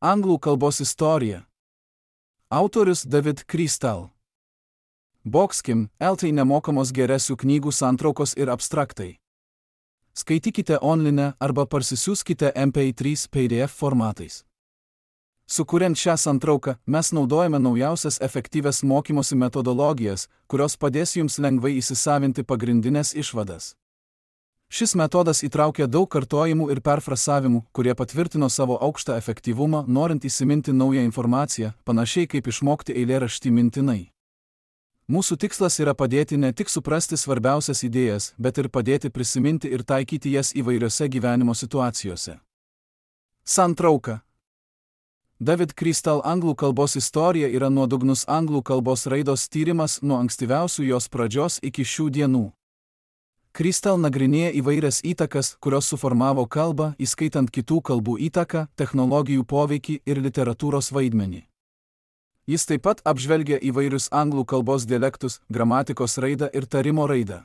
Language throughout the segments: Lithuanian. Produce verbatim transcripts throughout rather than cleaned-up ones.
Anglų kalbos istorija. Autorius David Crystal. Boxkim, eltai nemokamos geresių knygų santraukos ir abstraktai. Skaitykite online arba parsisiųskite M P trys P D F formatais. Sukuriant šią santrauką, mes naudojame naujausias efektyvias mokymosi metodologijas, kurios padės jums lengvai įsisavinti pagrindinės išvadas. Šis metodas įtraukia daug kartojimų ir perfrasavimų, kurie patvirtino savo aukštą efektyvumą, norint įsiminti naują informaciją, panašiai kaip išmokti eilėraštį mintinai. Mūsų tikslas yra padėti ne tik suprasti svarbiausias idėjas, bet ir padėti prisiminti ir taikyti jas įvairiose gyvenimo situacijose. Santrauka. David Crystal anglų kalbos istorija yra nuodugnus anglų kalbos raidos tyrimas nuo ankstyviausių jos pradžios iki šių dienų. Crystal nagrinėja įvairias įtakas, kurios suformavo kalbą, įskaitant kitų kalbų įtaką, technologijų poveikį ir literatūros vaidmenį. Jis taip pat apžvelgia įvairius anglų kalbos dialektus, gramatikos raidą ir tarimo raidą.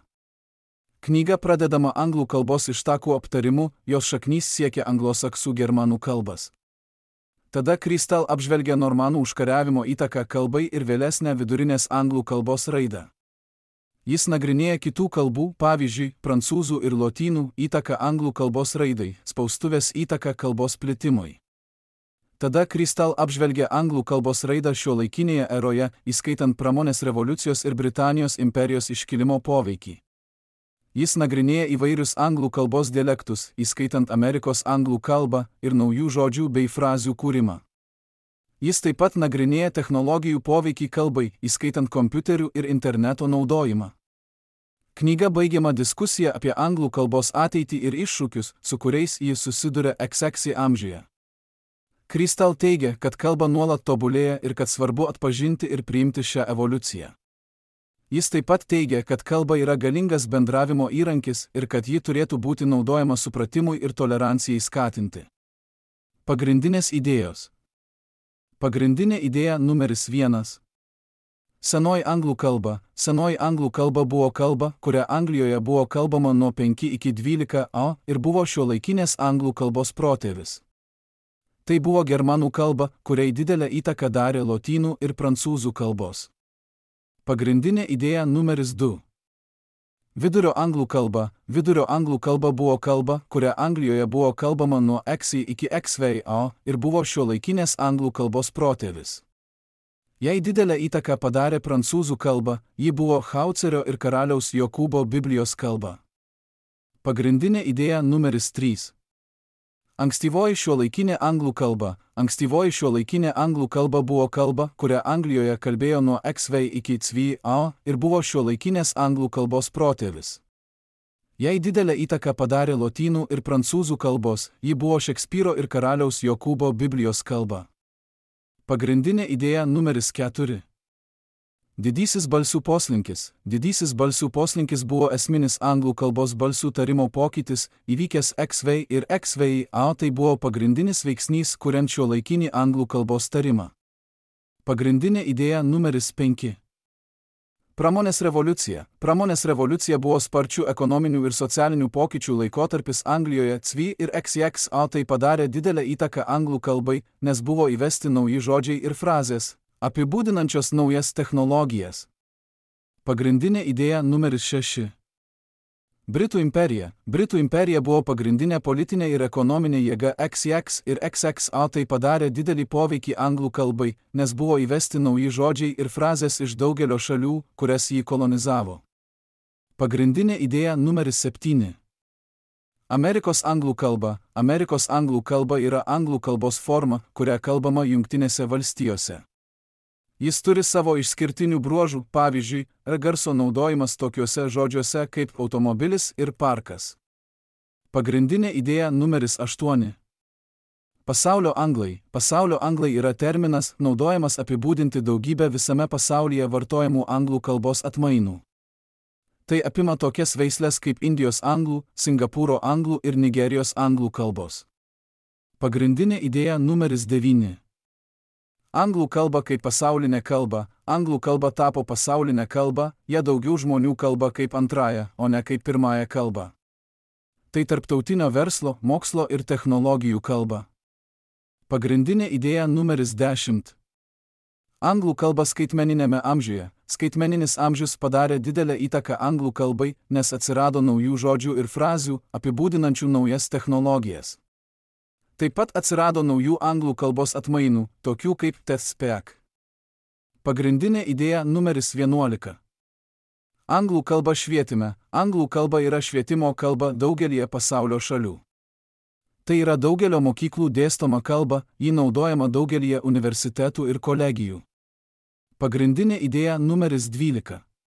Knyga pradedama anglų kalbos ištakų aptarimu, jos šaknys siekia anglosaksų germanų kalbas. Tada Crystal apžvelgia normanų užkariavimo įtaką kalbai ir vėlesnę vidurinės anglų kalbos raidą. Jis nagrinėja kitų kalbų, pavyzdžiui, prancūzų ir lotynų, įtaką anglų kalbos raidai, spaustuvės įtaką kalbos plitimui. Tada Crystal apžvelgia anglų kalbos raidą šiuolaikinėje eroje, įskaitant pramonės revoliucijos ir Britanijos imperijos iškilimo poveikį. Jis nagrinėja įvairius anglų kalbos dialektus, įskaitant Amerikos anglų kalbą ir naujų žodžių bei frazių kūrimą. Jis taip pat nagrinėja technologijų poveikį kalbai, įskaitant kompiuterių ir interneto naudojimą. Knyga baigiama diskusija apie anglų kalbos ateitį ir iššūkius, su kuriais jis susiduria X X amžiuje. Crystal teigia, kad kalba nuolat tobulėja ir kad svarbu atpažinti ir priimti šią evoliuciją. Jis taip pat teigia, kad kalba yra galingas bendravimo įrankis ir kad ji turėtų būti naudojama supratimui ir tolerancijai skatinti. Pagrindinės idėjos. Pagrindinė idėja numeris vienas. Senoji anglų kalba. Senoji anglų kalba buvo kalba, kuria Anglijoje buvo kalbama nuo penkių iki dvylikos a ir buvo šiuolaikinės anglų kalbos protėvis. Tai buvo germanų kalba, kuriai didelę įtaką darė lotynų ir prancūzų kalbos. Pagrindinė idėja numeris du. Vidurio anglų kalba. Vidurio anglų kalba buvo kalba, kuria Anglijoje buvo kalbama nuo X iki X V A ir buvo šiuolaikinės anglų kalbos protėvis. Jai didelę įtaką padarė prancūzų kalba, ji buvo Haucerio ir karaliaus Jokūbo Biblijos kalba. Pagrindinė idėja numeris trys. Ankstyvoji šiuolaikinė anglų kalba. Ankstyvoji šiuolaikinė anglų kalba buvo kalba, kurią Anglijoje kalbėjo nuo X V iki C V A ir buvo šiuolaikinės anglų kalbos protėvis. Jai didelę įtaką padarė lotynų ir prancūzų kalbos, ji buvo Šekspyro ir karaliaus Jokūbo Biblijos kalba. Pagrindinė idėja numeris keturi. Didysis balsių poslinkis. Didysis balsių poslinkis buvo esminis anglų kalbos balsių tarimo pokytis, įvykęs X V ir X V A, tai buvo pagrindinis veiksnys, kuriant šiuolaikinį anglų kalbos tarimą. Pagrindinė idėja numeris penki. Pramonės revoliucija. Pramonės revoliucija buvo sparčių ekonominių ir socialinių pokyčių laikotarpis Anglijoje. C V ir X X A tai padarė didelę įtaką anglų kalbai, nes buvo įvesti nauji žodžiai ir frazės, apibūdinančios naujas technologijas. Pagrindinė idėja numeris šeši. Britų imperija. Britų imperija buvo pagrindinė politinė ir ekonominė jėga X X ir X X A, tai padarė didelį poveikį anglų kalbai, nes buvo įvesti nauji žodžiai ir frazės iš daugelio šalių, kurias jį kolonizavo. Pagrindinė idėja numeris septyni. Amerikos anglų kalba. Amerikos anglų kalba yra anglų kalbos forma, kuria kalbama Jungtinėse valstijose. Jis turi savo išskirtinių bruožų, pavyzdžiui, garso naudojimas tokiuose žodžiuose kaip automobilis ir parkas. Pagrindinė idėja numeris aštuoni. Pasaulio anglai. Pasaulio anglai yra terminas, naudojamas apibūdinti daugybę visame pasaulyje vartojamų anglų kalbos atmainų. Tai apima tokias veisles kaip Indijos anglų, Singapūro anglų ir Nigerijos anglų kalbos. Pagrindinė idėja numeris devyni. Anglų kalba kaip pasaulinė kalba. Anglų kalba tapo pasaulinė kalba, ją daugiau žmonių kalba kaip antrąją, o ne kaip pirmąją kalbą. Tai tarptautinio verslo, mokslo ir technologijų kalba. Pagrindinė idėja numeris dešimt. Anglų kalba skaitmeninėme amžiuje. Skaitmeninis amžius padarė didelę įtaką anglų kalbai, nes atsirado naujų žodžių ir frazių, apibūdinančių naujas technologijas. Taip pat atsirado naujų anglų kalbos atmainų, tokių kaip TED-Speak. Pagrindinė idėja numeris vienuolika. Anglų kalba švietime. Anglų kalba yra švietimo kalba daugelie pasaulio šalių. Tai yra daugelio mokyklų dėstoma kalba, ji naudojama daugelie universitetų ir kolegijų. Pagrindinė idėja numeris dvylika.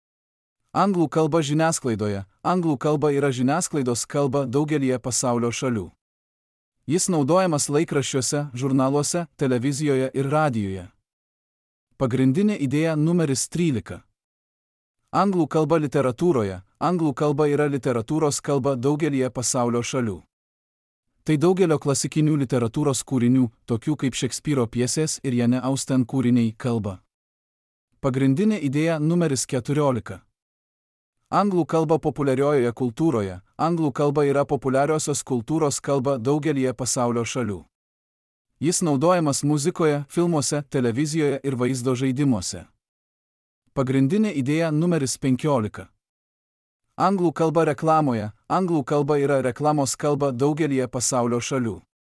Anglų kalba žiniasklaidoje. Anglų kalba yra žiniasklaidos kalba daugelie pasaulio šalių. Jis naudojamas laikraščiuose, žurnaluose, televizijoje ir radijoje. Pagrindinė idėja numeris trylika. Anglų kalba literatūroje. Anglų kalba yra literatūros kalba daugelie pasaulio šalių. Tai daugelio klasikinių literatūros kūrinių, tokių kaip Šekspyro pjesės ir Jane Austen kūriniai kalba. Pagrindinė idėja numeris keturiolika. Anglų kalba populiariojoje kultūroje. Anglų kalba yra populiariosios kultūros kalba daugelie pasaulio šalių. Jis naudojamas muzikoje, filmuose, televizijoje ir vaizdo žaidimuose. Pagrindinė idėja numeris penkiolika. Anglų kalba reklamoje. Anglų kalba yra reklamos kalba daugelie pasaulio šalių.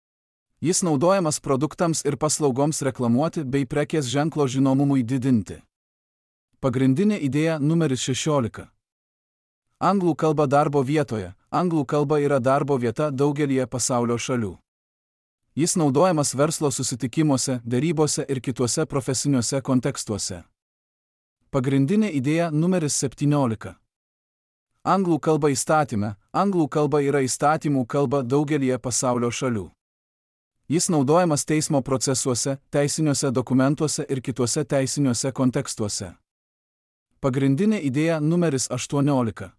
Jis naudojamas produktams ir paslaugoms reklamuoti bei prekės ženklo žinomumui didinti. Pagrindinė idėja numeris šešiolika. Anglų kalba darbo vietoje. Anglų kalba yra darbo vieta daugelie pasaulio šalių. Jis naudojamas verslo susitikimuose, derybose ir kituose profesiniuose kontekstuose. Pagrindinė idėja numeris septyniolika. Anglų kalba įstatyme. Anglų kalba yra įstatymų kalba daugelie pasaulio šalių. Jis naudojamas teismo procesuose, teisiniuose dokumentuose ir kituose teisiniuose kontekstuose. Pagrindinė idėja numeris aštuoniolika.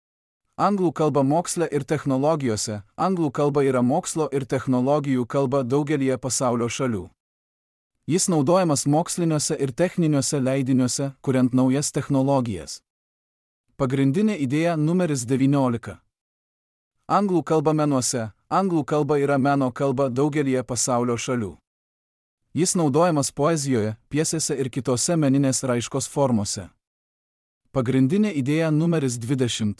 Anglų kalba moksle ir technologijose. Anglų kalba yra mokslo ir technologijų kalba daugelie pasaulio šalių. Jis naudojamas moksliniuose ir techniniuose leidiniuose, kuriant naujas technologijas. Pagrindinė idėja numeris devyniolika. Anglų kalba menuose. Anglų kalba yra meno kalba daugelie pasaulio šalių. Jis naudojamas poezijoje, pjesėse ir kitose meninės raiškos formose. Pagrindinė idėja numeris dvidešimt.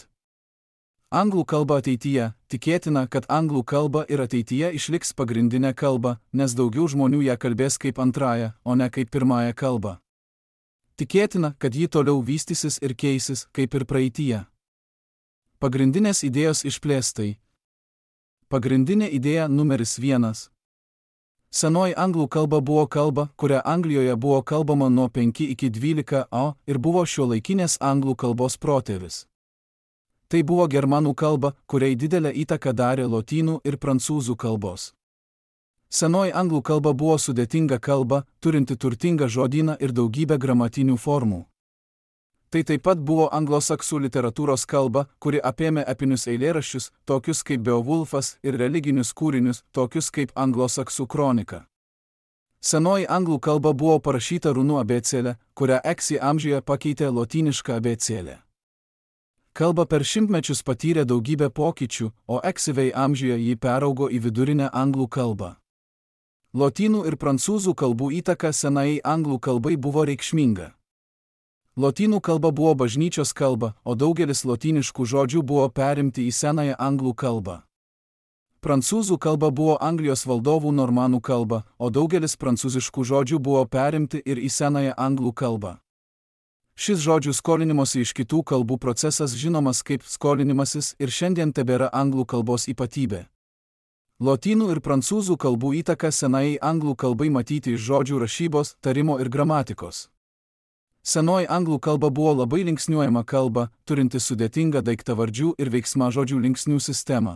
Anglų kalba ateityje. Tikėtina, kad anglų kalba ir ateityje išliks pagrindinė kalba, nes daugiau žmonių ją kalbės kaip antrąją, o ne kaip pirmąją kalbą. Tikėtina, kad ji toliau vystysis ir keisis, kaip ir praeityje. Pagrindinės idėjos išplėstai. Pagrindinė idėja numeris vienas. Senoji anglų kalba buvo kalba, kuria Anglijoje buvo kalbama nuo penkių iki dvylikos o ir buvo šiuolaikinės anglų kalbos protėvis. Tai buvo germanų kalba, kuriai didelę įtaką darė lotynų ir prancūzų kalbos. Senoji anglų kalba buvo sudėtinga kalba, turinti turtingą žodyną ir daugybę gramatinių formų. Tai taip pat buvo anglosaksų literatūros kalba, kuri apėmė epinius eilėraščius, tokius kaip Beowulfas, ir religinius kūrinius, tokius kaip anglosaksų kronika. Senoji anglų kalba buvo parašyta runų abėcėle, kurią X amžiuje pakeitė lotyniška abėcėlė. Kalba per šimtmečius patyrė daugybę pokyčių, o X amžiuje jį peraugo į vidurinę anglų kalbą. Lotynų ir prancūzų kalbų įtaka senajai anglų kalbai buvo reikšminga. Lotynų kalba buvo bažnyčios kalba, o daugelis lotyniškų žodžių buvo perimti į senąją anglų kalbą. Prancūzų kalba buvo Anglijos valdovų normanų kalba, o daugelis prancūziškų žodžių buvo perimti ir į senąją anglų kalbą. Šis žodžių skolinimosi iš kitų kalbų procesas žinomas kaip skolinimasis ir šiandien tebėra anglų kalbos ypatybė. Lotynų ir prancūzų kalbų įtaka senajai anglų kalbai matyti iš žodžių rašybos, tarimo ir gramatikos. Senoji anglų kalba buvo labai linksniuojama kalba, turinti sudėtingą daiktavardžių ir veiksmažodžių linksnių sistemą.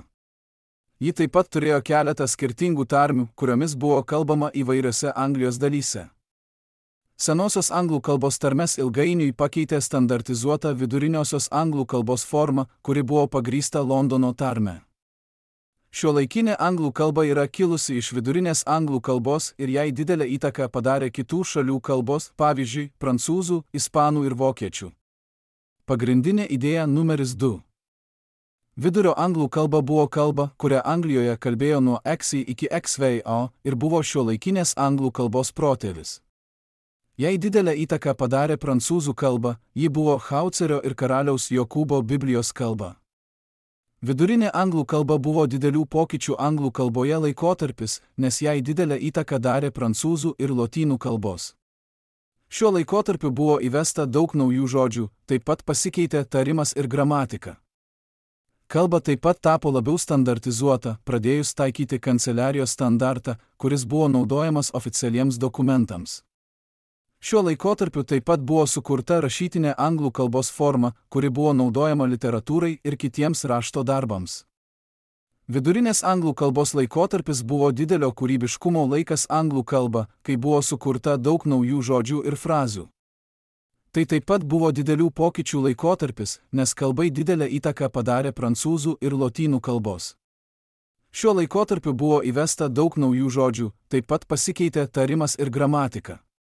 Ji taip pat turėjo keletą skirtingų tarmių, kuriomis buvo kalbama įvairiose Anglijos dalyse. Senosios anglų kalbos tarmes ilgainiui pakeitė standartizuota viduriniosios anglų kalbos forma, kuri buvo pagrįsta Londono tarme. Šiuolaikinė anglų kalba yra kilusi iš vidurinės anglų kalbos ir jai didelę įtaką padarė kitų šalių kalbos, pavyzdžiui, prancūzų, ispanų ir vokiečių. Pagrindinė idėja numeris du. Vidurio anglų kalba buvo kalba, kurią Anglijoje kalbėjo nuo X iki X V O ir buvo šiuolaikinės anglų kalbos protėvis. Jai didelę įtaką padarė prancūzų kalba, ji buvo Haucerio ir karaliaus Jokūbo Biblijos kalba. Vidurinė anglų kalba buvo didelių pokyčių anglų kalboje laikotarpis, nes jai didelę įtaką darė prancūzų ir lotynų kalbos. Šiuo laikotarpiu buvo įvesta daug naujų žodžių, taip pat pasikeitė tarimas ir gramatika. Kalba taip pat tapo labiau standartizuota, pradėjus taikyti kanceliarijos standartą, kuris buvo naudojamas oficialiems dokumentams. Šiuo laikotarpiu taip pat buvo sukurta rašytinė anglų kalbos forma, kuri buvo naudojama literatūrai ir kitiems rašto darbams. Vidurinės anglų kalbos laikotarpis buvo didelio kūrybiškumo laikas anglų kalba, kai buvo sukurta daug naujų žodžių ir frazių. Tai taip pat buvo didelių pokyčių laikotarpis, nes kalbai didelę įtaką padarė prancūzų ir lotynų kalbos. Šiuo laikotarpiu buvo įvesta daug naujų žodžių, taip pat pasikeitė tarimas ir gramatika.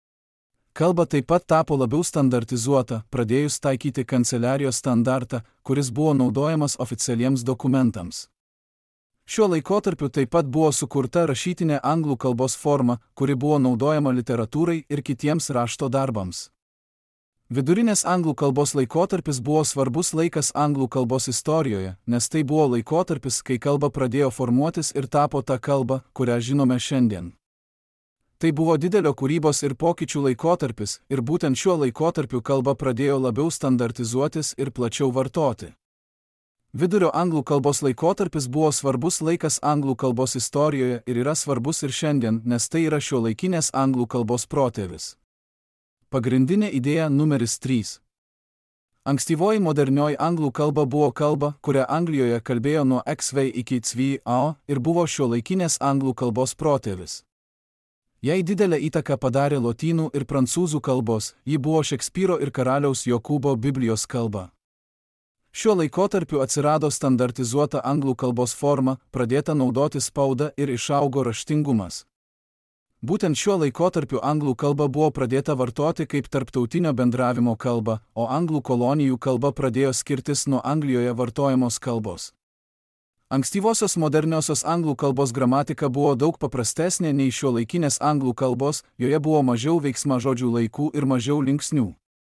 Kalba taip pat tapo labiau standartizuota, pradėjus taikyti kanceliarijos standartą, kuris buvo naudojamas oficialiems dokumentams. Šiuo laikotarpiu taip pat buvo sukurta rašytinė anglų kalbos forma, kuri buvo naudojama literatūrai ir kitiems rašto darbams. Vidurinės anglų kalbos laikotarpis buvo svarbus laikas anglų kalbos istorijoje, nes tai buvo laikotarpis, kai kalba pradėjo formuotis ir tapo ta kalba, kurią žinome šiandien. Tai buvo didelio kūrybos ir pokyčių laikotarpis, ir būtent šiuo laikotarpiu kalba pradėjo labiau standartizuotis ir plačiau vartoti. Vidurio anglų kalbos laikotarpis buvo svarbus laikas anglų kalbos istorijoje ir yra svarbus ir šiandien, nes tai yra šiuolaikinės anglų kalbos protėvis. Pagrindinė idėja numeris trys. Ankstyvoji modernioji anglų kalba buvo kalba, kurią Anglijoje kalbėjo nuo X V iki C V O ir buvo šiuolaikinės anglų kalbos protėvis. Jai didelę įtaką padarė lotynų ir prancūzų kalbos, ji buvo Šekspyro ir karaliaus Jokūbo Biblijos kalba. Šiuo laikotarpiu atsirado standartizuota anglų kalbos forma, pradėta naudoti spauda ir išaugo raštingumas. Būtent šiuo laikotarpiu anglų kalba buvo pradėta vartoti kaip tarptautinio bendravimo kalba, o anglų kolonijų kalba pradėjo skirtis nuo Anglijoje vartojamos kalbos. Ankstyvosios moderniosios anglų kalbos gramatika buvo daug paprastesnė nei šiuolaikinės anglų kalbos, joje buvo mažiau veiksmažodžių laikų ir mažiau linksnių.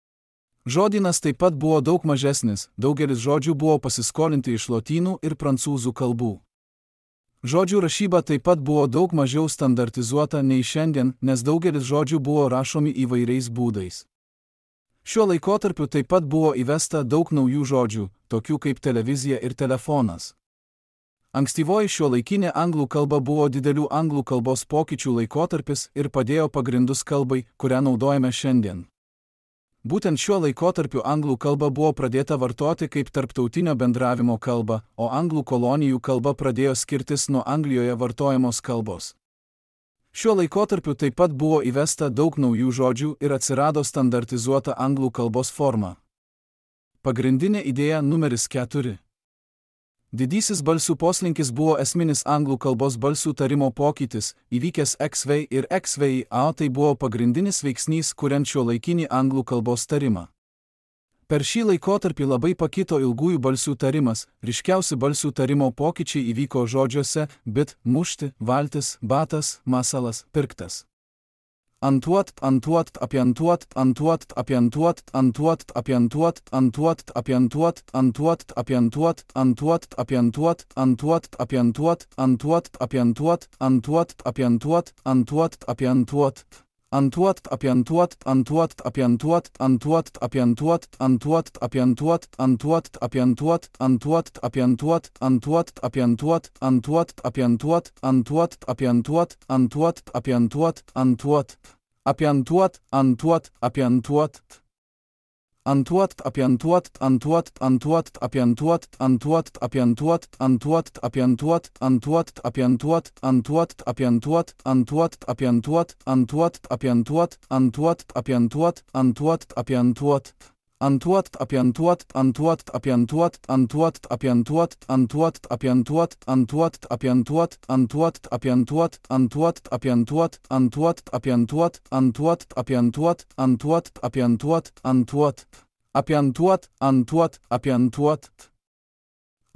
Žodynas taip pat buvo daug mažesnis, daugelis žodžių buvo pasiskolinti iš lotynų ir prancūzų kalbų. Žodžių rašyba taip pat buvo daug mažiau standartizuota nei šiandien, nes daugelis žodžių buvo rašomi įvairiais būdais. Šiuo laikotarpiu taip pat buvo įvesta daug naujų žodžių, tokių kaip televizija ir telefonas. Ankstyvoji šiuolaikinė anglų kalba buvo didelių anglų kalbos pokyčių laikotarpis ir padėjo pagrindus kalbai, kurią naudojame šiandien. Būtent šiuo laikotarpiu anglų kalba buvo pradėta vartoti kaip tarptautinio bendravimo kalba, o anglų kolonijų kalba pradėjo skirtis nuo Anglijoje vartojamos kalbos. Šiuo laikotarpiu taip pat buvo įvesta daug naujų žodžių ir atsirado standartizuota anglų kalbos forma. Pagrindinė idėja numeris keturi. Didysis balsų poslinkis buvo esminis anglų kalbos balsų tarimo pokytis, įvykęs X V ir X V O, tai buvo pagrindinis veiksnys, kuriant šiuolaikinį anglų kalbos tarimą. Per šį laikotarpį labai pakito ilgųjų balsų tarimas, ryškiausi balsų tarimo pokyčiai įvyko žodžiuose bit, mušti, valtis, batas, masalas, pirktas. Antuot, antuot, apiantuot, antuot, apiantuot, antuot, apiantuot, antuot, apiantuot, antuot, apiantuot, antuot, apiantuot, antuot, apiantuot, antuot, apiantuot, antuot, apiantuot, antuot, apiantuot. Antuot, apiantuot, antuot, apiantuot, antuot, apiantuot, antuot, apiantuot, antuot, apiantuot, antuot, apiantuot, antuot, apiantuot, antuot, apiantuot, antuot, apiantuot, antuot, apiantuot, antuot, apiantuot, antuot, apiantuot. Antuot, apiantuot, antuot, antuot, apiantuot, antuot, apiantuot, antuot, apiantuot, antuot, apiantuot, antuot, apiantuot, antuot, apiantuot, antuot, apiantuot, antuot, apiantuot, antuot, apiantuot. Antuot, apiantuot, antuot, apiantuot, antuot, apiantuot, antuot, apiantuot, antuot, apiantuot, antuot, apiantuot, antuot, apiantuot, antuot, apiantuot, antuot, apiantuot, antuot, apiantuot, antuot, apiantuot, antuot, apiantuot.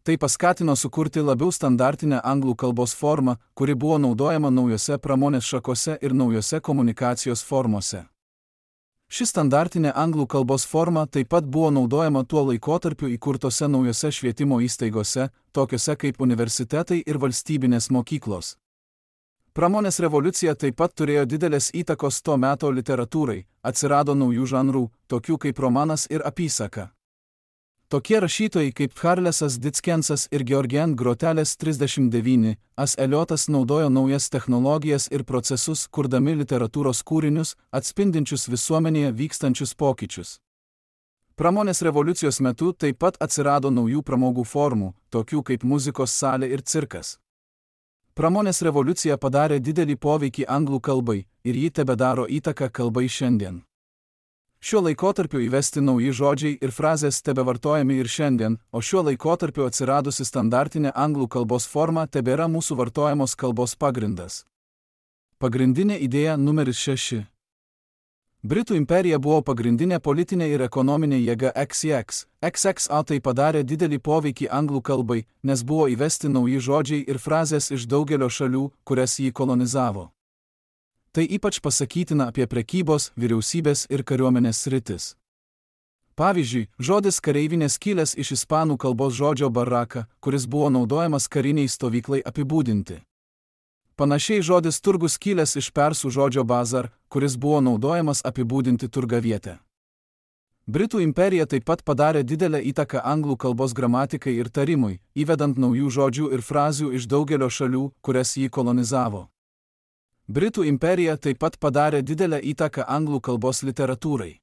Tai paskatino sukurti labiau standartinę anglų kalbos formą, kuri buvo naudojama naujose pramonės šakose ir naujose komunikacijos formose. Ši standartinė anglų kalbos forma taip pat buvo naudojama tuo laikotarpiu įkurtose naujose švietimo įstaigose, tokiose kaip universitetai ir valstybinės mokyklos. Pramonės revoliucija taip pat turėjo didelės įtakos to meto literatūrai, atsirado naujų žanrų, tokių kaip romanas ir apysaka. Tokie rašytojai kaip Charlesas Dickensas ir Georgian Grotelis trisdešimt devyni, As Eliotas naudojo naujas technologijas ir procesus, kurdami literatūros kūrinius, atspindinčius visuomenėje vykstančius pokyčius. Pramonės revoliucijos metu taip pat atsirado naujų pramogų formų, tokių kaip muzikos salė ir cirkas. Pramonės revoliucija padarė didelį poveikį anglų kalbai ir ji tebedaro įtaką kalbai šiandien. Šiuo laikotarpiu įvesti nauji žodžiai ir frazės tebevartojami ir šiandien, o šiuo laikotarpiu atsiradusi standartinė anglų kalbos forma tebėra mūsų vartojamos kalbos pagrindas. Pagrindinė idėja numeris šeši. Britų imperija buvo pagrindinė politinė ir ekonominė jėga X X. X X A tai padarė didelį poveikį anglų kalbai, nes buvo įvesti nauji žodžiai ir frazės iš daugelio šalių, kurias jį kolonizavo. Tai ypač pasakytina apie prekybos, vyriausybės ir kariuomenės sritis. Pavyzdžiui, žodis kareivinės kilęs iš ispanų kalbos žodžio baraka, kuris buvo naudojamas kariniai stovyklai apibūdinti. Panašiai žodis turgus kilęs iš persų žodžio bazar, kuris buvo naudojamas apibūdinti turgavietę. Britų imperija taip pat padarė didelę įtaką anglų kalbos gramatikai ir tarimui, įvedant naujų žodžių ir frazių iš daugelio šalių, kurias jį kolonizavo. Britų imperija taip pat padarė didelę įtaką anglų kalbos literatūrai.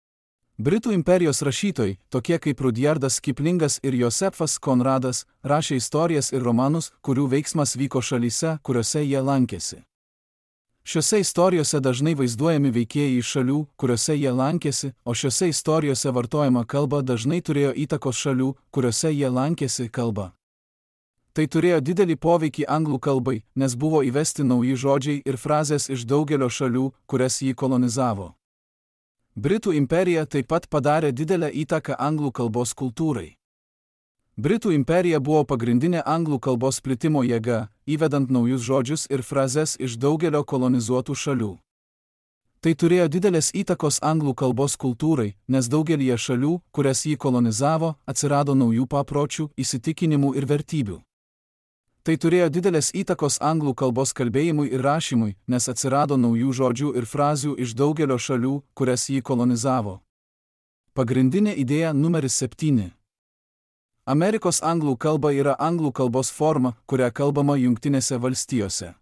Britų imperijos rašytojai, tokie kaip Rudyardas Kiplingas ir Josefas Konradas, rašė istorijas ir romanus, kurių veiksmas vyko šalyse, kuriuose jie lankėsi. Šiose istorijose dažnai vaizduojami veikėjai iš šalių, kuriuose jie lankėsi, o šiose istorijose vartojama kalba dažnai turėjo įtakos šalių, kuriuose jie lankėsi kalba. Tai turėjo didelį poveikį anglų kalbai, nes buvo įvesti nauji žodžiai ir frazės iš daugelio šalių, kurias jį kolonizavo. Britų imperija taip pat padarė didelę įtaką anglų kalbos kultūrai. Britų imperija buvo pagrindinė anglų kalbos plitimo jėga, įvedant naujus žodžius ir frazes iš daugelio kolonizuotų šalių. Tai turėjo didelės įtakos anglų kalbos kultūrai, nes daugelyje šalių, kurias jį kolonizavo, atsirado naujų papročių, įsitikinimų ir vertybių. Tai turėjo didelės įtakos anglų kalbos kalbėjimui ir rašymui, nes atsirado naujų žodžių ir frazių iš daugelio šalių, kurias jį kolonizavo. Pagrindinė idėja numeris septyni. Amerikos anglų kalba yra anglų kalbos forma, kuria kalbama Jungtinėse valstijose.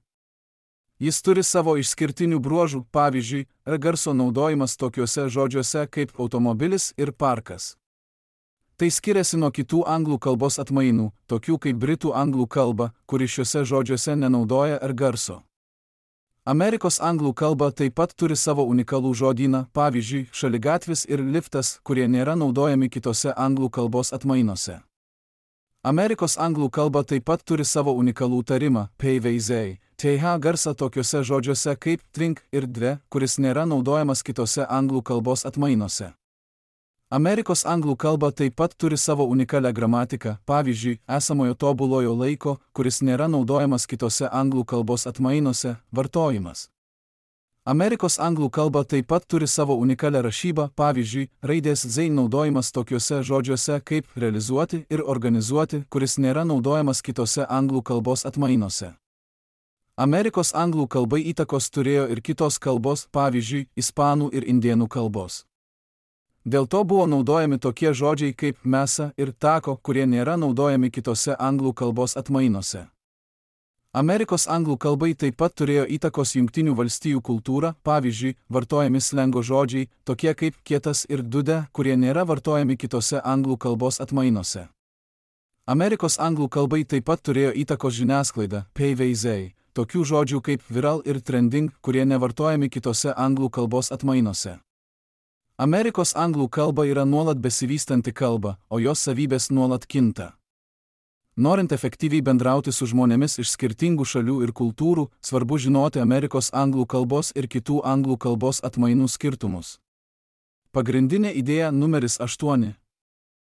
Jis turi savo išskirtinių bruožų, pavyzdžiui, garso naudojimas tokiuose žodžiuose kaip automobilis ir parkas. Tai skiriasi nuo kitų anglų kalbos atmainų, tokių kaip britų anglų kalba, kuri šiuose žodžiuose nenaudoja R garso. Amerikos anglų kalba taip pat turi savo unikalų žodyną, pavyzdžiui, šaligatvis ir liftas, kurie nėra naudojami kitose anglų kalbos atmainuose. Amerikos anglų kalba taip pat turi savo unikalų tarimą, pvz, th garsą tokiuose žodžiuose kaip trink ir dve, kuris nėra naudojamas kitose anglų kalbos atmainuose. Amerikos anglų kalba taip pat turi savo unikalią gramatiką, pavyzdžiui, esamojo tobulojo laiko, kuris nėra naudojamas kitose anglų kalbos atmainuose, vartojimas. Amerikos anglų kalba taip pat turi savo unikalią rašybą, pavyzdžiui, raidės Z naudojimas tokiuose žodžiuose kaip realizuoti ir organizuoti, kuris nėra naudojamas kitose anglų kalbos atmainuose. Amerikos anglų kalbai įtakos turėjo ir kitos kalbos, pavyzdžiui, ispanų ir indėnų kalbos. Dėl to buvo naudojami tokie žodžiai kaip mesa ir tako, kurie nėra naudojami kitose anglų kalbos atmainuose. Amerikos anglų kalbai taip pat turėjo įtakos Jungtinių valstijų kultūrą, pavyzdžiui, vartojami slengo žodžiai, tokie kaip kietas ir dude, kurie nėra vartojami kitose anglų kalbos atmainuose. Amerikos anglų kalbai taip pat turėjo įtakos žiniasklaida, pvz, tokių žodžių kaip viral ir trending, kurie nevartojami kitose anglų kalbos atmainuose. Amerikos anglų kalba yra nuolat besivystanti kalba, o jos savybės nuolat kinta. Norint efektyviai bendrauti su žmonėmis iš skirtingų šalių ir kultūrų, svarbu žinoti Amerikos anglų kalbos ir kitų anglų kalbos atmainų skirtumus. Pagrindinė idėja numeris aštuoni.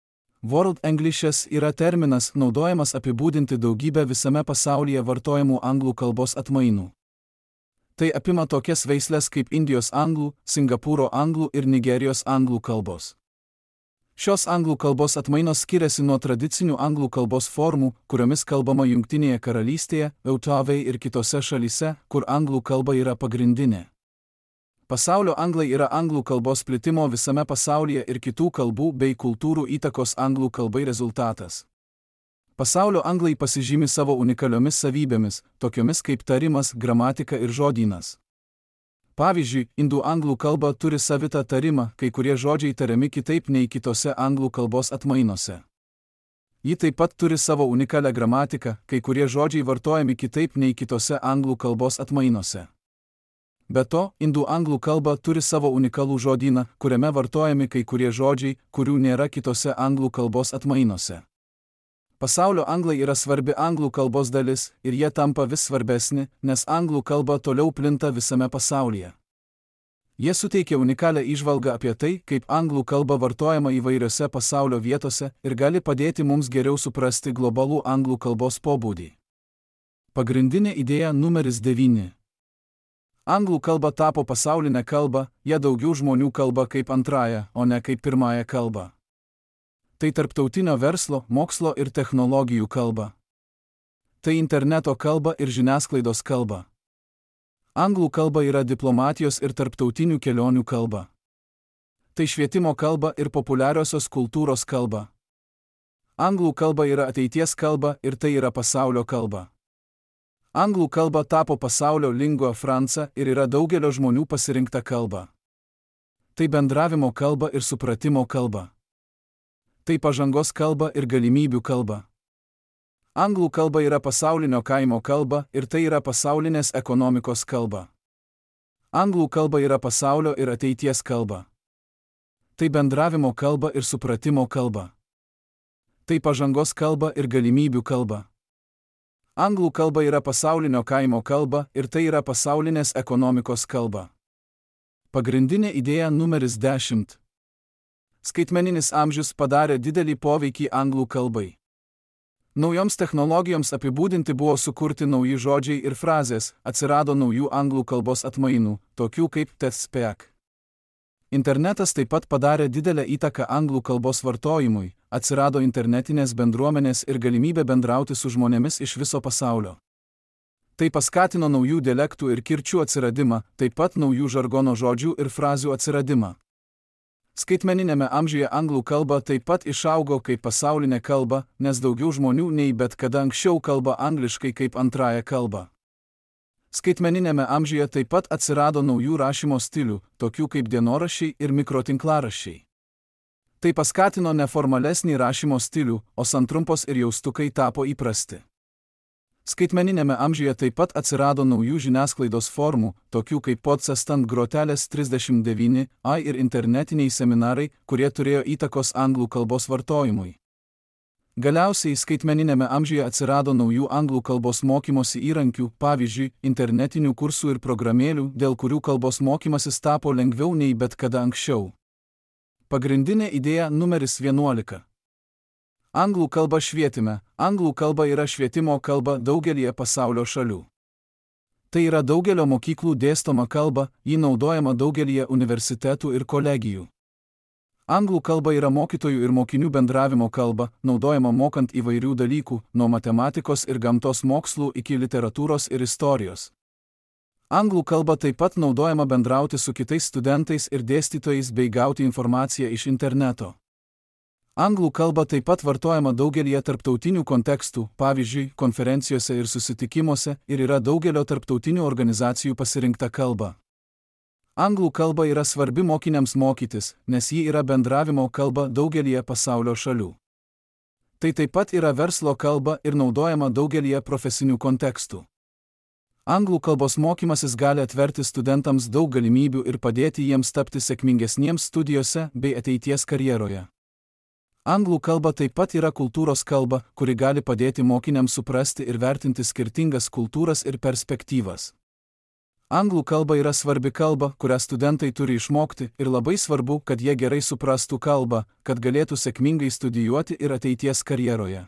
World Englishes yra terminas naudojamas apibūdinti daugybę visame pasaulyje vartojamų anglų kalbos atmainų. Tai apima tokias veisles kaip Indijos anglų, Singapūro anglų ir Nigerijos anglų kalbos. Šios anglų kalbos atmainos skiriasi nuo tradicinių anglų kalbos formų, kuriomis kalbama Jungtinėje karalystėje, Jautavėje ir kitose šalyse, kur anglų kalba yra pagrindinė. Pasaulio anglai yra anglų kalbos plitimo visame pasaulyje ir kitų kalbų bei kultūrų įtakos anglų kalbai rezultatas. Pasaulio anglai pasižymi savo unikaliomis savybėmis, tokiomis kaip tarimas, gramatika ir žodynas. Pavyzdžiui, indų anglų kalba turi savitą tarimą, kai kurie žodžiai tariami kitaip nei kitose anglų kalbos atmainose. Ji taip pat turi savo unikalią gramatiką, kai kurie žodžiai vartojami kitaip nei kitose anglų kalbos atmainose. Be to, indų anglų kalba turi savo unikalų žodyną, kuriame vartojami kai kurie žodžiai, kurių nėra kitose anglų kalbos atmainose. Pasaulio anglai yra svarbi anglų kalbos dalis ir jie tampa vis svarbesni, nes anglų kalba toliau plinta visame pasaulyje. Jie suteikia unikalią įžvalgą apie tai, kaip anglų kalba vartojama įvairiose pasaulio vietose ir gali padėti mums geriau suprasti globalų anglų kalbos pobūdį. Pagrindinė idėja numeris devyni. Anglų kalba tapo pasaulinė kalba, ją daugiau žmonių kalba kaip antrąją, o ne kaip pirmąją kalbą. Tai tarptautinio verslo, mokslo ir technologijų kalba. Tai interneto kalba ir žiniasklaidos kalba. Anglų kalba yra diplomatijos ir tarptautinių kelionių kalba. Tai švietimo kalba ir populiariosios kultūros kalba. Anglų kalba yra ateities kalba ir tai yra pasaulio kalba. Anglų kalba tapo pasaulio lingua franca ir yra daugelio žmonių pasirinkta kalba. Tai bendravimo kalba ir supratimo kalba. Tai pažangos kalba ir galimybių kalba. Anglų kalba yra pasaulinio kaimo kalba ir tai yra pasaulinės ekonomikos kalba. Anglų kalba yra pasaulio ir ateities kalba. Tai bendravimo kalba ir supratimo kalba. Tai pažangos kalba ir galimybių kalba. Anglų kalba yra pasaulinio kaimo kalba ir tai yra pasaulinės ekonomikos kalba. Pagrindinė idėja numeris dešimt. Skaitmeninis amžius padarė didelį poveikį anglų kalbai. Naujoms technologijoms apibūdinti buvo sukurti nauji žodžiai ir frazės, atsirado naujų anglų kalbos atmainų, tokių kaip TED-Speak. Internetas taip pat padarė didelę įtaką anglų kalbos vartojimui, atsirado internetinės bendruomenės ir galimybė bendrauti su žmonėmis iš viso pasaulio. Tai paskatino naujų dialektų ir kirčių atsiradimą, taip pat naujų žargono žodžių ir frazių atsiradimą. Skaitmeninėme amžiuje anglų kalba taip pat išaugo kaip pasaulinė kalba, nes daugiau žmonių nei bet kada anksčiau kalba angliškai kaip antrąją kalbą. Skaitmeninėme amžiuje taip pat atsirado naujų rašymo stilių, tokių kaip dienoraščiai ir mikrotinklaraščiai. Tai paskatino neformalesnį rašymo stilių, o santrumpos ir jaustukai tapo įprasti. Skaitmeninėme amžiuje taip pat atsirado naujų žiniasklaidos formų, tokių kaip podcast ant grotelės trisdešimt devyni A ir internetiniai seminarai, kurie turėjo įtakos anglų kalbos vartojimui. Galiausiai skaitmeninėme amžiuje atsirado naujų anglų kalbos mokymosi įrankių, pavyzdžiui, internetinių kursų ir programėlių, dėl kurių kalbos mokymasis tapo lengviau nei bet kada anksčiau. Pagrindinė idėja numeris vienuolika. Anglų kalba švietime. Anglų kalba yra švietimo kalba daugelyje pasaulio šalių. Tai yra daugelio mokyklų dėstoma kalba, ji naudojama daugelyje universitetų ir kolegijų. Anglų kalba yra mokytojų ir mokinių bendravimo kalba, naudojama mokant įvairių dalykų, nuo matematikos ir gamtos mokslų iki literatūros ir istorijos. Anglų kalba taip pat naudojama bendrauti su kitais studentais ir dėstytojais bei gauti informaciją iš interneto. Anglų kalba taip pat vartojama daugelyje tarptautinių kontekstų, pavyzdžiui, konferencijose ir susitikimuose, ir yra daugelio tarptautinių organizacijų pasirinkta kalba. Anglų kalba yra svarbi mokiniams mokytis, nes ji yra bendravimo kalba daugelyje pasaulio šalių. Tai taip pat yra verslo kalba ir naudojama daugelyje profesinių kontekstų. Anglų kalbos mokymasis gali atverti studentams daug galimybių ir padėti jiems tapti sėkmingesniems studijose bei ateities karjeroje. Anglų kalba taip pat yra kultūros kalba, kuri gali padėti mokiniams suprasti ir vertinti skirtingas kultūras ir perspektyvas. Anglų kalba yra svarbi kalba, kurią studentai turi išmokti, ir labai svarbu, kad jie gerai suprastų kalbą, kad galėtų sėkmingai studijuoti ir ateities karjeroje.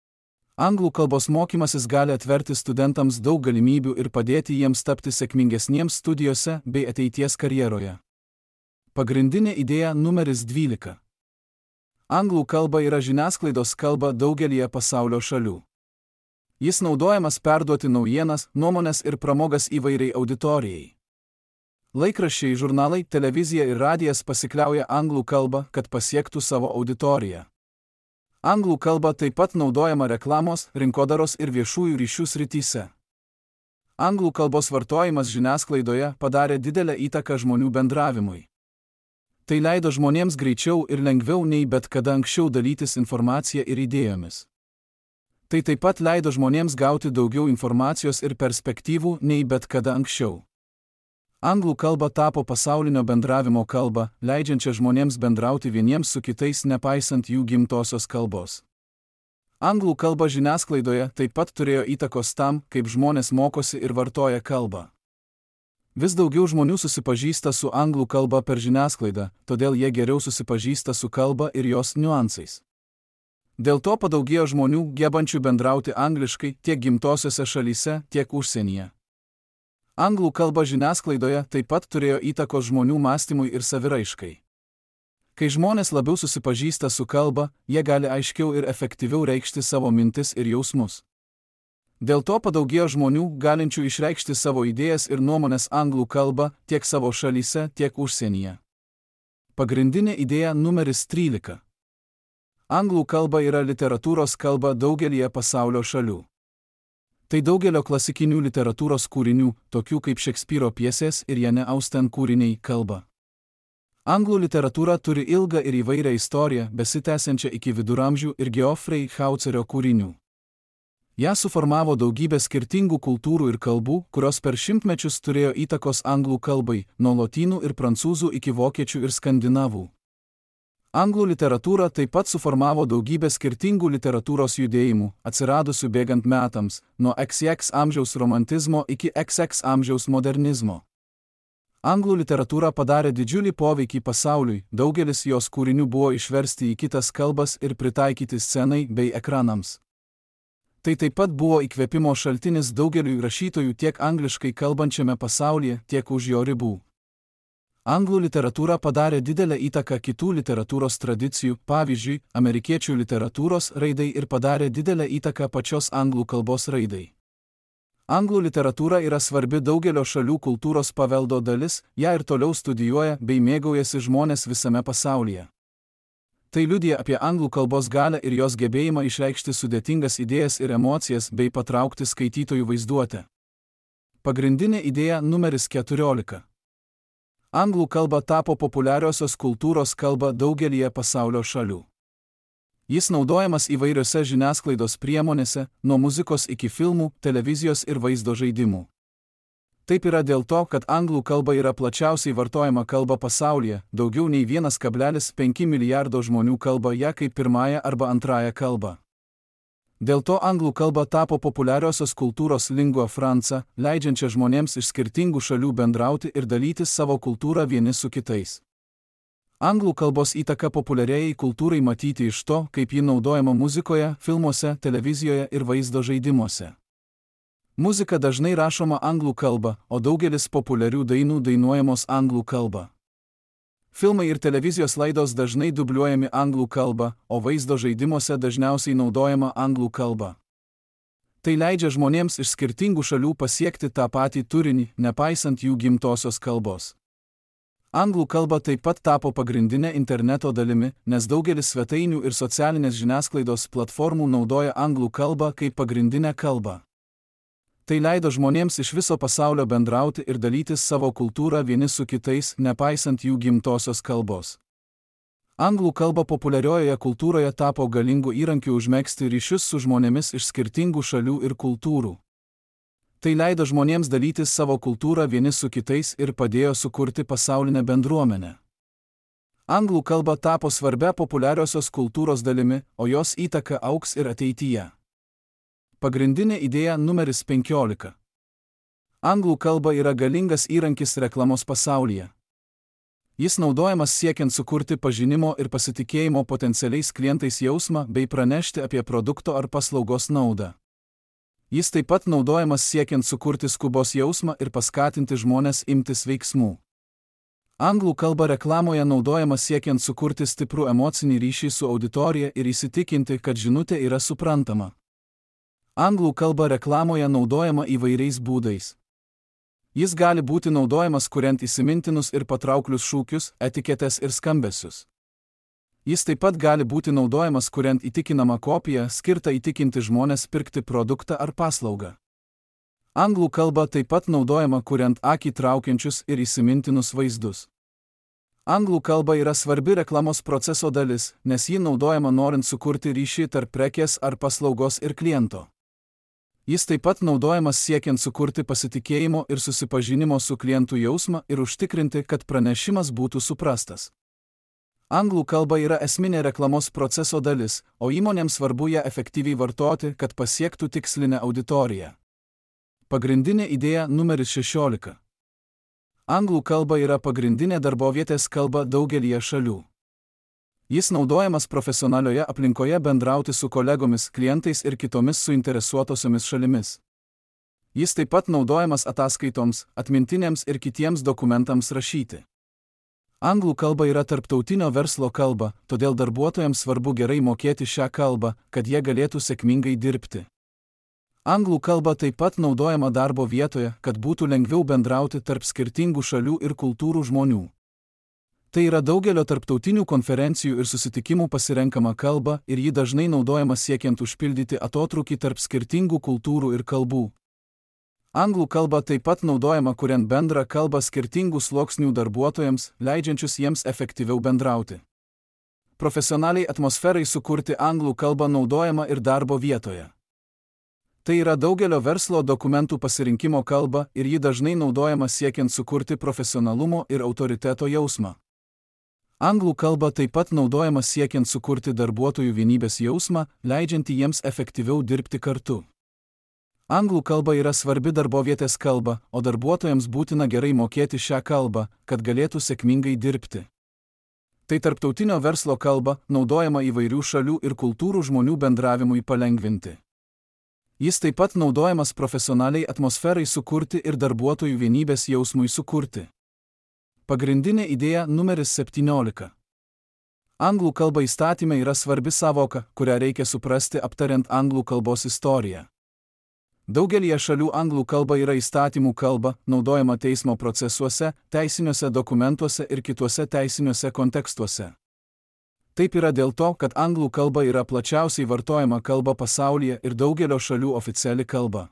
Anglų kalbos mokymasis gali atverti studentams daug galimybių ir padėti jiems tapti sėkmingesniems studijose bei ateities karjeroje. Pagrindinė idėja numeris dvylika. Anglų kalba yra žiniasklaidos kalba daugelyje pasaulio šalių. Jis naudojamas perduoti naujienas, nuomones ir pramogas įvairiai auditorijai. Laikraščiai, žurnalai, televizija ir radijas pasikliauja anglų kalbą, kad pasiektų savo auditoriją. Anglų kalba taip pat naudojama reklamos, rinkodaros ir viešųjų ryšių srityse. Anglų kalbos vartojimas žiniasklaidoje padarė didelę įtaką žmonių bendravimui. Tai leido žmonėms greičiau ir lengviau nei bet kada anksčiau dalytis informacija ir idėjomis. Tai taip pat leido žmonėms gauti daugiau informacijos ir perspektyvų nei bet kada anksčiau. Anglų kalba tapo pasaulinio bendravimo kalba, leidžiančia žmonėms bendrauti vieniems su kitais nepaisant jų gimtosios kalbos. Anglų kalba žiniasklaidoje taip pat turėjo įtakos tam, kaip žmonės mokosi ir vartoja kalbą. Vis daugiau žmonių susipažįsta su anglų kalba per žiniasklaidą, todėl jie geriau susipažįsta su kalba ir jos niuansais. Dėl to padaugėjo žmonių, gebančių bendrauti angliškai tiek gimtosiose šalyse, tiek užsienyje. Anglų kalba žiniasklaidoje taip pat turėjo įtakos žmonių mąstymui ir saviraiškai. Kai žmonės labiau susipažįsta su kalba, jie gali aiškiau ir efektyviau reikšti savo mintis ir jausmus. Dėl to padaugėjo žmonių, galinčių išreikšti savo idėjas ir nuomones anglų kalba tiek savo šalyse, tiek užsienyje. Pagrindinė idėja numeris trylika. Anglų kalba yra literatūros kalba daugelyje pasaulio šalių. Tai daugelio klasikinių literatūros kūrinių, tokių kaip Šekspyro pjesės ir Jane Austen kūriniai, kalba. Anglų literatūra turi ilgą ir įvairią istoriją, besitęsiančią iki viduramžių ir Geoffrey Chaucerio kūrinių. Ja suformavo daugybę skirtingų kultūrų ir kalbų, kurios per šimtmečius turėjo įtakos anglų kalbai, nuo lotynų ir prancūzų iki vokiečių ir skandinavų. Anglų literatūra taip pat suformavo daugybę skirtingų literatūros judėjimų, atsiradusių bėgant metams, nuo iks iks amžiaus romantizmo iki iks iks amžiaus modernizmo. Anglų literatūra padarė didžiulį poveikį pasauliui, daugelis jos kūrinių buvo išversti į kitas kalbas ir pritaikyti scenai bei ekranams. Tai taip pat buvo įkvėpimo šaltinis daugeliui rašytojų tiek angliškai kalbančiame pasaulyje, tiek už jo ribų. Anglų literatūra padarė didelę įtaką kitų literatūros tradicijų, pavyzdžiui, amerikiečių literatūros raidai ir padarė didelę įtaką pačios anglų kalbos raidai. Anglų literatūra yra svarbi daugelio šalių kultūros paveldo dalis, ją ir toliau studijuoja bei mėgaujasi žmonės visame pasaulyje. Tai liudija apie anglų kalbos galią ir jos gebėjimą išreikšti sudėtingas idėjas ir emocijas bei patraukti skaitytojų vaizduotę. Pagrindinė idėja numeris keturiolika. Anglų kalba tapo populiariosios kultūros kalba daugelyje pasaulio šalių. Jis naudojamas įvairiose žiniasklaidos priemonėse, nuo muzikos iki filmų, televizijos ir vaizdo žaidimų. Taip yra dėl to, kad anglų kalba yra plačiausiai vartojama kalba pasaulyje, daugiau nei vienas kablelis penki milijardo žmonių kalba ją kaip pirmąją arba antrąją kalbą. Dėl to anglų kalba tapo populiariosios kultūros lingua franca, leidžiančia žmonėms iš skirtingų šalių bendrauti ir dalytis savo kultūrą vieni su kitais. Anglų kalbos įtaka populiariai kultūrai matyti iš to, kaip ji naudojama muzikoje, filmuose, televizijoje ir vaizdo žaidimuose. Muzika dažnai rašoma anglų kalba, o daugelis populiarių dainų dainuojamos anglų kalba. Filmai ir televizijos laidos dažnai dubliuojami anglų kalba, o vaizdo žaidimuose dažniausiai naudojama anglų kalba. Tai leidžia žmonėms iš skirtingų šalių pasiekti tą patį turinį, nepaisant jų gimtosios kalbos. Anglų kalba taip pat tapo pagrindinė interneto dalimi, nes daugelis svetainių ir socialinės žiniasklaidos platformų naudoja anglų kalbą kaip pagrindinę kalbą. Tai leido žmonėms iš viso pasaulio bendrauti ir dalytis savo kultūrą vieni su kitais, nepaisant jų gimtosios kalbos. Anglų kalba populiariojoje kultūroje tapo galingų įrankių užmegzti ryšius su žmonėmis iš skirtingų šalių ir kultūrų. Tai leido žmonėms dalytis savo kultūrą vieni su kitais ir padėjo sukurti pasaulinę bendruomenę. Anglų kalba tapo svarbia populiariosios kultūros dalimi, o jos įtaka augs ir ateityje. Pagrindinė idėja numeris penkiolika. Anglų kalba yra galingas įrankis reklamos pasaulyje. Jis naudojamas siekiant sukurti pažinimo ir pasitikėjimo potencialiais klientais jausmą bei pranešti apie produkto ar paslaugos naudą. Jis taip pat naudojamas siekiant sukurti skubos jausmą ir paskatinti žmones imtis veiksmų. Anglų kalba reklamoje naudojama siekiant sukurti stiprų emocinį ryšį su auditorija ir įsitikinti, kad žinutė yra suprantama. Anglų kalba reklamoje naudojama įvairiais būdais. Jis gali būti naudojamas kuriant įsimintinus ir patrauklius šūkius, etiketes ir skambesius. Jis taip pat gali būti naudojamas kuriant įtikinamą kopiją, skirtą įtikinti žmones pirkti produktą ar paslaugą. Anglų kalba taip pat naudojama kuriant akį traukiančius ir įsimintinus vaizdus. Anglų kalba yra svarbi reklamos proceso dalis, nes ji naudojama norint sukurti ryšį tarp prekės ar paslaugos ir kliento. Jis taip pat naudojamas siekiant sukurti pasitikėjimo ir susipažinimo su klientu jausmą ir užtikrinti, kad pranešimas būtų suprastas. Anglų kalba yra esminė reklamos proceso dalis, o įmonėms svarbu ją efektyviai vartoti, kad pasiektų tikslinę auditoriją. Pagrindinė idėja numeris šešiolika. Anglų kalba yra pagrindinė darbovietės kalba daugelyje šalių. Jis naudojamas profesionalioje aplinkoje bendrauti su kolegomis, klientais ir kitomis suinteresuotosiomis šalimis. Jis taip pat naudojamas ataskaitoms, atmintinėms ir kitiems dokumentams rašyti. Anglų kalba yra tarptautinio verslo kalba, todėl darbuotojams svarbu gerai mokėti šią kalbą, kad jie galėtų sėkmingai dirbti. Anglų kalba taip pat naudojama darbo vietoje, kad būtų lengviau bendrauti tarp skirtingų šalių ir kultūrų žmonių. Tai yra daugelio tarptautinių konferencijų ir susitikimų pasirenkama kalba ir ji dažnai naudojama siekiant užpildyti atotrūkį tarp skirtingų kultūrų ir kalbų. Anglų kalba taip pat naudojama kuriant bendrą kalbą skirtingų sluoksnių darbuotojams, leidžiančius jiems efektyviau bendrauti. Profesionaliai atmosferai sukurti anglų kalba naudojama ir darbo vietoje. Tai yra daugelio verslo dokumentų pasirinkimo kalba ir ji dažnai naudojama siekiant sukurti profesionalumo ir autoriteto jausmą. Anglų kalba taip pat naudojama siekiant sukurti darbuotojų vienybės jausmą, leidžiantį jiems efektyviau dirbti kartu. Anglų kalba yra svarbi darbovietės kalba, o darbuotojams būtina gerai mokėti šią kalbą, kad galėtų sėkmingai dirbti. Tai tarptautinio verslo kalba, naudojama įvairių šalių ir kultūrų žmonių bendravimui palengvinti. Jis taip pat naudojamas profesionaliai atmosferai sukurti ir darbuotojų vienybės jausmui sukurti. Pagrindinė idėja numeris septyniolika. Anglų kalba įstatyme yra svarbi sąvoka, kurią reikia suprasti aptariant anglų kalbos istoriją. Daugelyje šalių anglų kalba yra įstatymų kalba, naudojama teismo procesuose, teisiniuose dokumentuose ir kituose teisiniuose kontekstuose. Taip yra dėl to, kad anglų kalba yra plačiausiai vartojama kalba pasaulyje ir daugelio šalių oficiali kalba.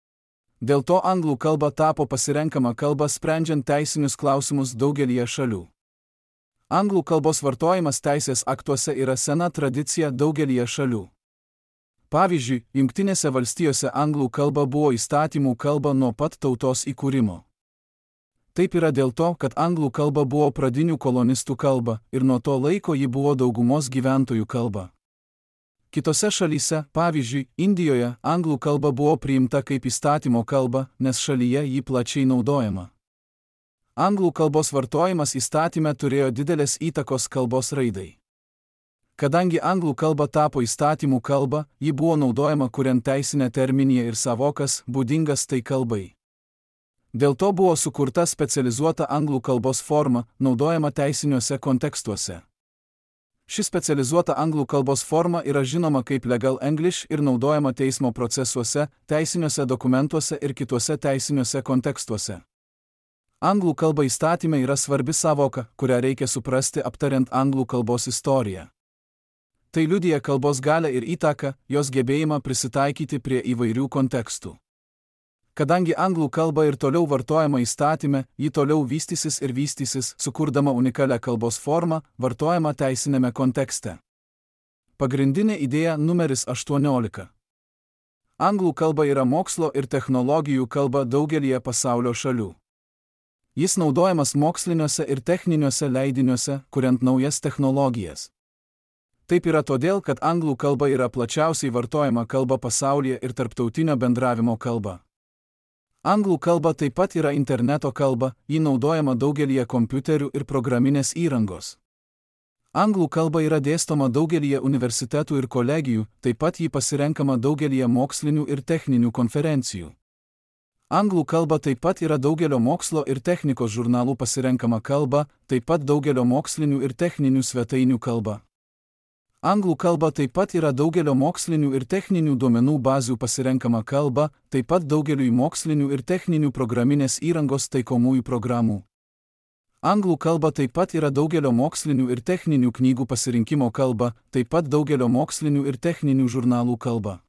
Dėl to anglų kalba tapo pasirenkama kalba sprendžiant teisinius klausimus daugelyje šalių. Anglų kalbos vartojimas teisės aktuose yra sena tradicija daugelyje šalių. Pavyzdžiui, Jungtinėse valstijose anglų kalba buvo įstatymų kalba nuo pat tautos įkūrimo. Taip yra dėl to, kad anglų kalba buvo pradinių kolonistų kalba ir nuo to laiko ji buvo daugumos gyventojų kalba. Kitose šalyse, pavyzdžiui, Indijoje, anglų kalba buvo priimta kaip įstatymo kalba, nes šalyje ji plačiai naudojama. Anglų kalbos vartojimas įstatyme turėjo didelės įtakos kalbos raidai. Kadangi anglų kalba tapo įstatymų kalba, ji buvo naudojama kuriant teisinę terminiją ir sąvokas, būdingas tai kalbai. Dėl to buvo sukurta specializuota anglų kalbos forma, naudojama teisiniuose kontekstuose. Ši specializuota anglų kalbos forma yra žinoma kaip Legal English ir naudojama teismo procesuose, teisiniuose dokumentuose ir kituose teisiniuose kontekstuose. Anglų kalba įstatyme yra svarbi sąvoka, kurią reikia suprasti aptariant anglų kalbos istoriją. Tai liudija kalbos galią ir įtaką, jos gebėjimą prisitaikyti prie įvairių kontekstų. Kadangi anglų kalba ir toliau vartojama įstatyme, ji toliau vystysis ir vystysis, sukurdama unikalią kalbos formą, vartojama teisinėme kontekste. Pagrindinė idėja numeris aštuoniolika. Anglų kalba yra mokslo ir technologijų kalba daugelyje pasaulio šalių. Jis naudojamas moksliniuose ir techniniuose leidiniuose, kuriant naujas technologijas. Taip yra todėl, kad anglų kalba yra plačiausiai vartojama kalba pasaulyje ir tarptautinio bendravimo kalba. Anglų kalba taip pat yra interneto kalba, ji naudojama daugelyje kompiuterių ir programinės įrangos. Anglų kalba yra dėstoma daugelyje universitetų ir kolegijų, taip pat ji pasirenkama daugelyje mokslinių ir techninių konferencijų. Anglų kalba taip pat yra daugelio mokslo ir technikos žurnalų pasirenkama kalba, taip pat daugelio mokslinių ir techninių svetainių kalba. Anglų kalba taip pat yra daugelio mokslinių ir techninių duomenų bazių pasirenkama kalba, taip pat daugeliui mokslinių ir techninių programinės įrangos taikomųjų programų. Anglų kalba taip pat yra daugelio mokslinių ir techninių knygų pasirinkimo kalba, taip pat daugelio mokslinių ir techninių žurnalų kalba.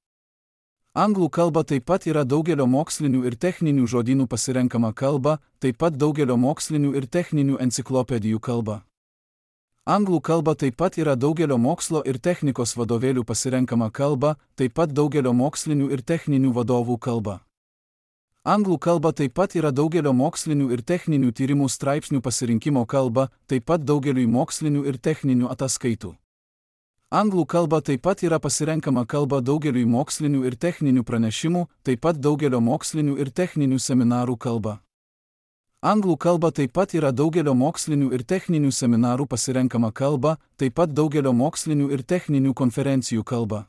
Anglų kalba taip pat yra daugelio mokslinių ir techninių žodynų pasirenkama kalba, taip pat daugelio mokslinių ir techninių enciklopedijų kalba. Anglų kalba taip pat yra daugelio mokslo ir technikos vadovėlių pasirenkama kalba, taip pat daugelio mokslinių ir techninių vadovų kalba. Anglų kalba taip pat yra daugelio mokslinių ir techninių tyrimų straipsnių pasirinkimo kalba, taip pat daugeliui mokslinių ir techninių ataskaitų. Anglų kalba taip pat yra pasirenkama kalba daugeliui mokslinių ir techninių pranešimų, taip pat daugelio mokslinių ir techninių seminarų kalba. Anglų kalba taip pat yra daugelio mokslinių ir techninių seminarų pasirenkama kalba, taip pat daugelio mokslinių ir techninių konferencijų kalba.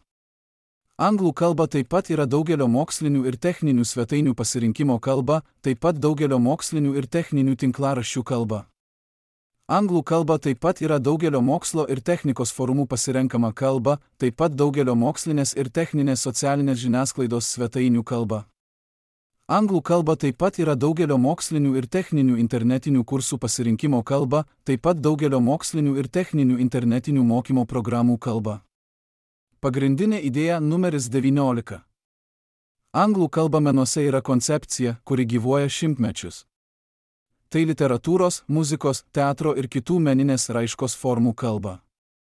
Anglų kalba taip pat yra daugelio mokslinių ir techninių svetainių pasirinkimo kalba, taip pat daugelio mokslinių ir techninių tinklaraščių kalba. Anglų kalba taip pat yra daugelio mokslo ir technikos forumų pasirenkama kalba, taip pat daugelio mokslinės ir techninės socialinės žiniasklaidos svetainių kalba. Anglų kalba taip pat yra daugelio mokslinių ir techninių internetinių kursų pasirinkimo kalba, taip pat daugelio mokslinių ir techninių internetinių mokymo programų kalba. Pagrindinė idėja numeris devyniolika. Anglų kalba menuose yra koncepcija, kuri gyvuoja šimtmečius. Tai literatūros, muzikos, teatro ir kitų meninės raiškos formų kalba.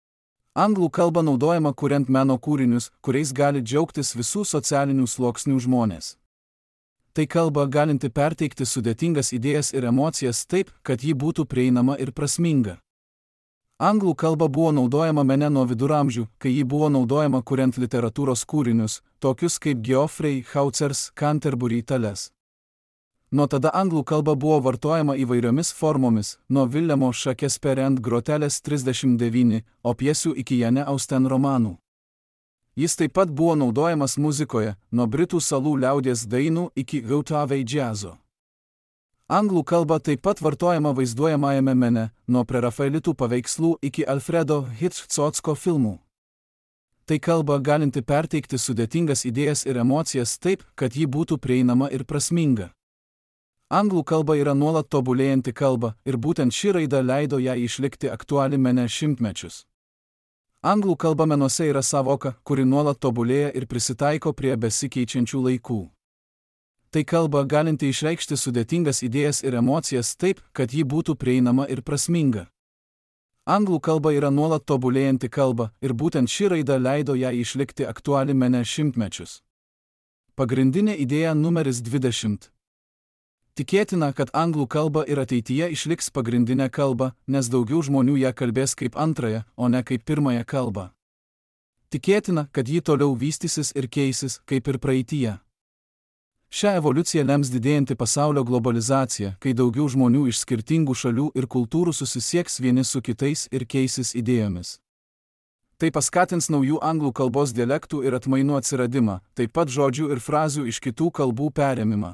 Anglų kalba naudojama kuriant meno kūrinius, kuriais gali džiaugtis visų socialinių sluoksnių žmonės. Tai kalba galinti perteikti sudėtingas idėjas ir emocijas taip, kad ji būtų prieinama ir prasminga. Anglų kalba buvo naudojama mene nuo viduramžių, kai ji buvo naudojama kuriant literatūros kūrinius, tokius kaip Geoffrey Chaucers Canterbury Tales. Nuo tada anglų kalba buvo vartojama įvairiomis formomis, nuo Villemo Shakespeare and Grotelės trisdešimt devyni, o pjesių iki Jane Austen romanų. Jis taip pat buvo naudojamas muzikoje, nuo Britų salų liaudies dainų iki gautavei džiazo. Anglų kalba taip pat vartojama vaizduojamajame mene, nuo prerafaelitų paveikslų iki Alfredo Hitchcocko filmų. Tai kalba galinti perteikti sudėtingas idėjas ir emocijas taip, kad ji būtų prieinama ir prasminga. Anglų kalba yra nuolat tobulėjanti kalba ir būtent ši raida leido ją išlikti aktuali mene šimtmečius. Anglų kalba menuose yra savoka, kuri nuolat tobulėja ir prisitaiko prie besikeičiančių laikų. Tai kalba galinti išreikšti sudėtingas idėjas ir emocijas taip, kad ji būtų prieinama ir prasminga. Anglų kalba yra nuolat tobulėjanti kalba ir būtent ši raida leido ją išlikti aktuali mene šimtmečius. Pagrindinė idėja numeris dvidešimt. Tikėtina, kad anglų kalba ir ateityje išliks pagrindinė kalba, nes daugiau žmonių ją kalbės kaip antrąją, o ne kaip pirmąją kalbą. Tikėtina, kad ji toliau vystysis ir keisis, kaip ir praeityje. Šią evoliuciją lems didėjanti pasaulio globalizacija, kai daugiau žmonių iš skirtingų šalių ir kultūrų susisieks vieni su kitais ir keisis idėjomis. Tai paskatins naujų anglų kalbos dialektų ir atmainų atsiradimą, taip pat žodžių ir frazių iš kitų kalbų perėmimą.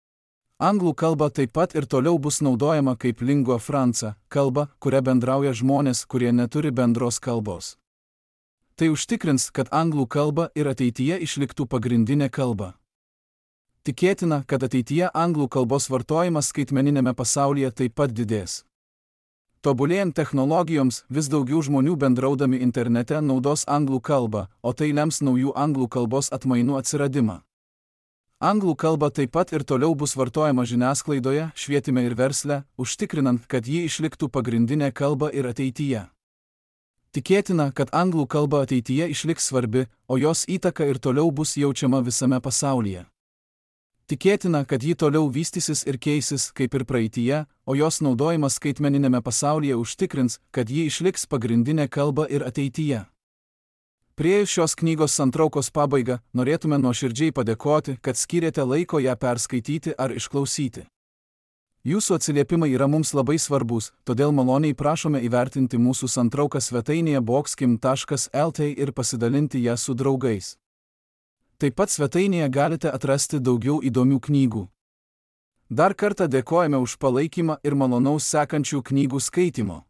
Anglų kalba taip pat ir toliau bus naudojama kaip lingua franca, kalba, kuria bendrauja žmonės, kurie neturi bendros kalbos. Tai užtikrins, kad anglų kalba ir ateityje išliktų pagrindinė kalba. Tikėtina, kad ateityje anglų kalbos vartojimas skaitmeninėme pasaulyje taip pat didės. Tobulėjant technologijoms, vis daugiau žmonių bendraudami internete naudos anglų kalbą, o tai lems naujų anglų kalbos atmainų atsiradimą. Anglų kalba taip pat ir toliau bus vartojama žiniasklaidoje, švietime ir versle, užtikrinant, kad ji išliktų pagrindinė kalba ir ateityje. Tikėtina, kad anglų kalba ateityje išliks svarbi, o jos įtaka ir toliau bus jaučiama visame pasaulyje. Tikėtina, kad ji toliau vystysis ir keisis, kaip ir praeityje, o jos naudojimas skaitmeninėme pasaulyje užtikrins, kad ji išliks pagrindinė kalba ir ateityje. Priėjus šios knygos santraukos pabaigą, norėtume nuoširdžiai padėkoti, kad skyrėte laiko ją perskaityti ar išklausyti. Jūsų atsiliepimai yra mums labai svarbus, todėl maloniai prašome įvertinti mūsų santrauką svetainėje boxkim taškas lt ir pasidalinti ją su draugais. Taip pat svetainėje galite atrasti daugiau įdomių knygų. Dar kartą dėkojame už palaikymą ir malonaus sekančių knygų skaitimo.